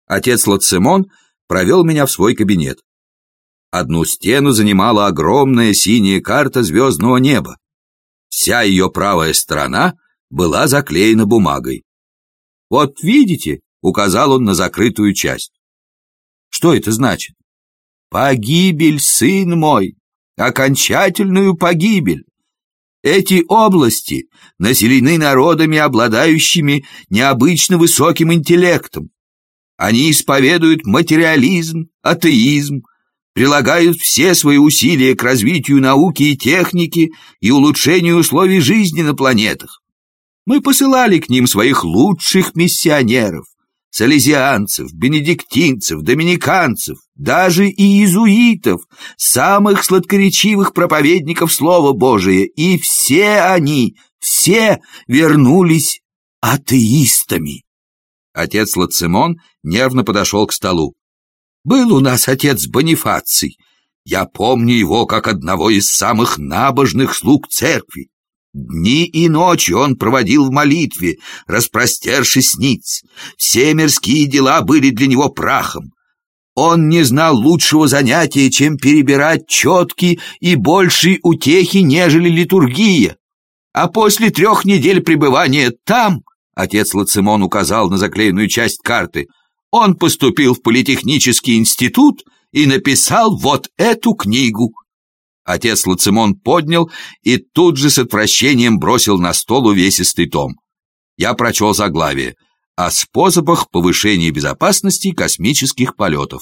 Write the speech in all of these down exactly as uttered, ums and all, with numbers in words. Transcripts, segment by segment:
Отец Лацимон провел меня в свой кабинет. Одну стену занимала огромная синяя карта звездного неба. Вся ее правая сторона была заклеена бумагой. «Вот видите», — указал он на закрытую часть. «Что это значит?» «Погибель, сын мой, окончательную погибель. Эти области населены народами, обладающими необычно высоким интеллектом. Они исповедуют материализм, атеизм, прилагают все свои усилия к развитию науки и техники и улучшению условий жизни на планетах. Мы посылали к ним своих лучших миссионеров, салезианцев, бенедиктинцев, доминиканцев, даже и иезуитов, самых сладкоречивых проповедников Слова Божия, и все они, все вернулись атеистами». Отец Лацимон нервно подошел к столу. «Был у нас отец Бонифаций. Я помню его как одного из самых набожных слуг церкви. Дни и ночи он проводил в молитве, распростершись ниц. Все мирские дела были для него прахом. Он не знал лучшего занятия, чем перебирать четки, и большей утехи, нежели литургия. А после трех недель пребывания там, отец Лацимон указал на заклеенную часть карты, он поступил в политехнический институт и написал вот эту книгу». Отец Лацимон поднял и тут же с отвращением бросил на стол увесистый том. Я прочел заглавие: «О способах повышения безопасности космических полетов».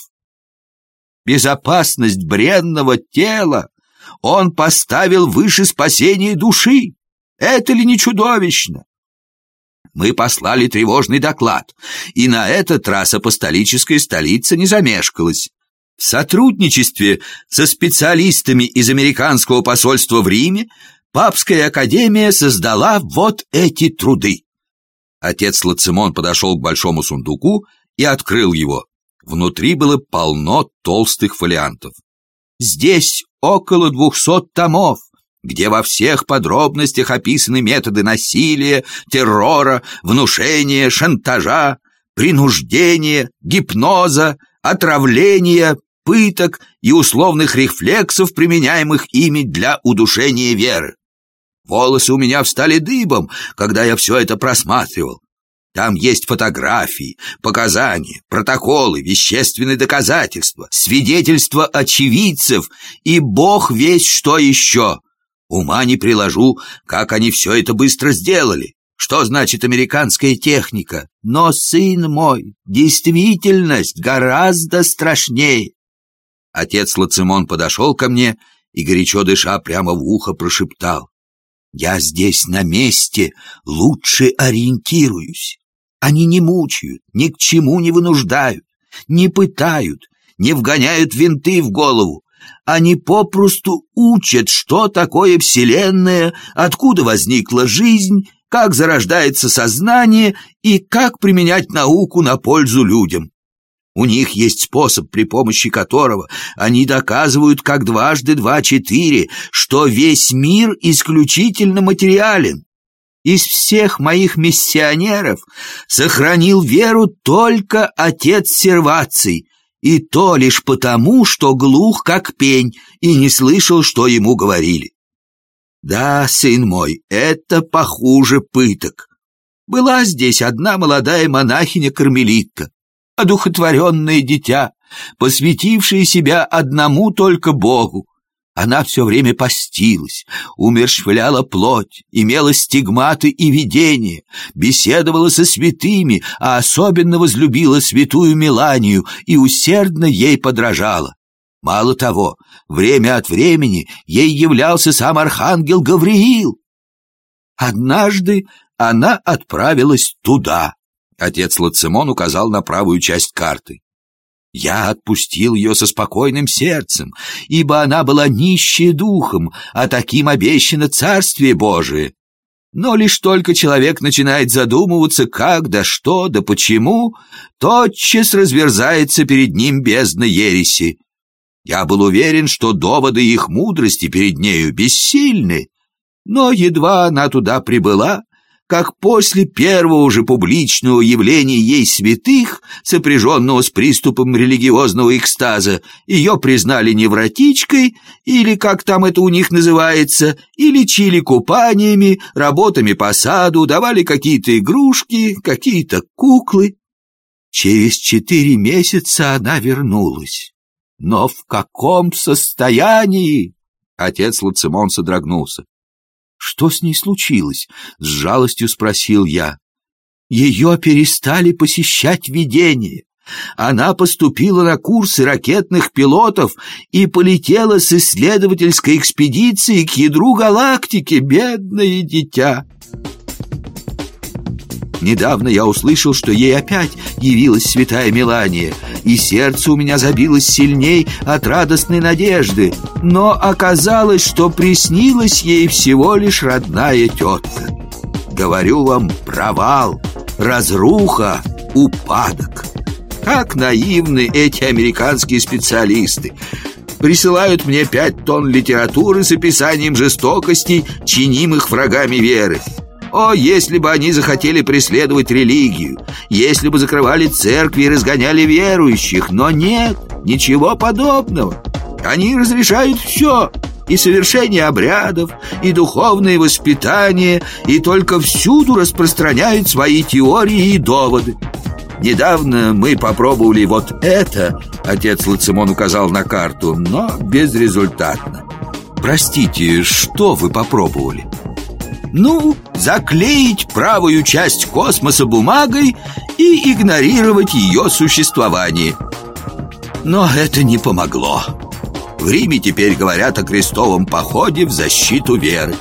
Безопасность бренного тела он поставил выше спасения души. Это ли не чудовищно? Мы послали тревожный доклад, и на этот раз апостолическая столица не замешкалась. В сотрудничестве со специалистами из американского посольства в Риме Папская академия создала вот эти труды. Отец Лацимон подошел к большому сундуку и открыл его. Внутри было полно толстых фолиантов. Здесь около двухсот томов, где во всех подробностях описаны методы насилия, террора, внушения, шантажа, принуждения, гипноза, отравления, пыток и условных рефлексов, применяемых ими для удушения веры. Волосы у меня встали дыбом, когда я все это просматривал. Там есть фотографии, показания, протоколы, вещественные доказательства, свидетельства очевидцев и бог весть что еще. Ума не приложу, как они все это быстро сделали. Что значит американская техника? Но, сын мой, действительность гораздо страшнее. Отец Лацимон подошел ко мне и, горячо дыша, прямо в ухо прошептал: «Я здесь на месте лучше ориентируюсь. Они не мучают, ни к чему не вынуждают, не пытают, не вгоняют винты в голову. Они попросту учат, что такое Вселенная, откуда возникла жизнь, как зарождается сознание и как применять науку на пользу людям. У них есть способ, при помощи которого они доказывают, как дважды два четыре, что весь мир исключительно материален. Из всех моих миссионеров сохранил веру только отец Серваций, и то лишь потому, что глух как пень и не слышал, что ему говорили. Да, сын мой, это похуже пыток. Была здесь одна молодая монахиня-кармелитка, одухотворенное дитя, посвятившее себя одному только Богу. Она все время постилась, умерщвляла плоть, имела стигматы и видения, беседовала со святыми, а особенно возлюбила святую Меланию и усердно ей подражала. Мало того, время от времени ей являлся сам архангел Гавриил. Однажды она отправилась туда. Отец Лацимон указал на правую часть карты. Я отпустил ее со спокойным сердцем, ибо она была нищая духом, а таким обещано Царствие Божие. Но лишь только человек начинает задумываться, как, да что, да почему, тотчас разверзается перед ним бездна ереси. Я был уверен, что доводы их мудрости перед нею бессильны, но едва она туда прибыла, как после первого же публичного явления ей святых, сопряженного с приступом религиозного экстаза, ее признали невротичкой, или, как там это у них называется, и лечили купаниями, работами по саду, давали какие-то игрушки, какие-то куклы. Через четыре месяца она вернулась. Но в каком состоянии? Отец Лацимон содрогнулся. «Что с ней случилось?» — с жалостью спросил я. «Ее перестали посещать видения. Она поступила на курсы ракетных пилотов и полетела с исследовательской экспедицией к ядру галактики, бедное дитя». Недавно я услышал, что ей опять явилась святая Мелания, и сердце у меня забилось сильней от радостной надежды, но оказалось, что приснилась ей всего лишь родная тетка. Говорю вам, провал, разруха, упадок. Как наивны эти американские специалисты. Присылают мне пять тонн литературы с описанием жестокостей, чинимых врагами веры. О, если бы они захотели преследовать религию, если бы закрывали церкви и разгоняли верующих, но нет, ничего подобного. Они разрешают все, и совершение обрядов, и духовное воспитание, и только всюду распространяют свои теории и доводы. Недавно мы попробовали вот это, отец Лацимон указал на карту, но безрезультатно. Простите, что вы попробовали? Ну, заклеить правую часть космоса бумагой и игнорировать ее существование. Но это не помогло. В Риме теперь говорят о крестовом походе в защиту веры.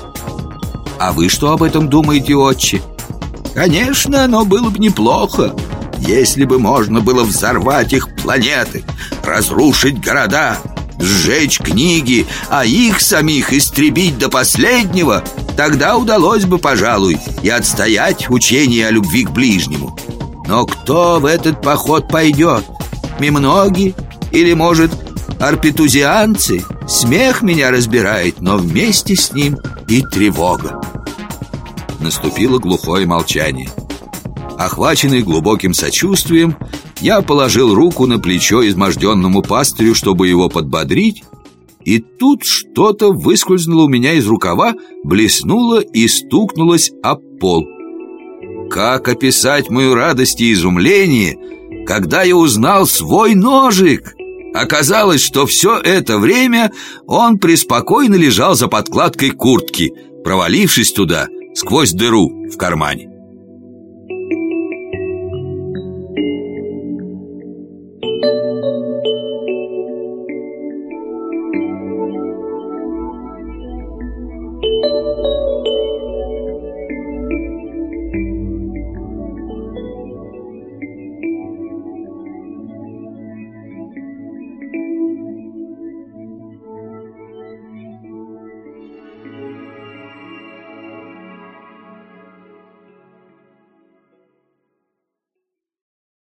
А вы что об этом думаете, отче? Конечно, оно было бы неплохо, если бы можно было взорвать их планеты, разрушить города, сжечь книги, а их самих истребить до последнего. Тогда удалось бы, пожалуй, и отстоять учение о любви к ближнему. Но кто в этот поход пойдет? Мемноги? Или, может, арпетузианцы? Смех меня разбирает, но вместе с ним и тревога. Наступило глухое молчание. Охваченный глубоким сочувствием, я положил руку на плечо изможденному пастырю, чтобы его подбодрить, и тут что-то выскользнуло у меня из рукава, блеснуло и стукнулось об пол. Как описать мою радость и изумление, когда я узнал свой ножик? Оказалось, что все это время он преспокойно лежал за подкладкой куртки, провалившись туда сквозь дыру в кармане.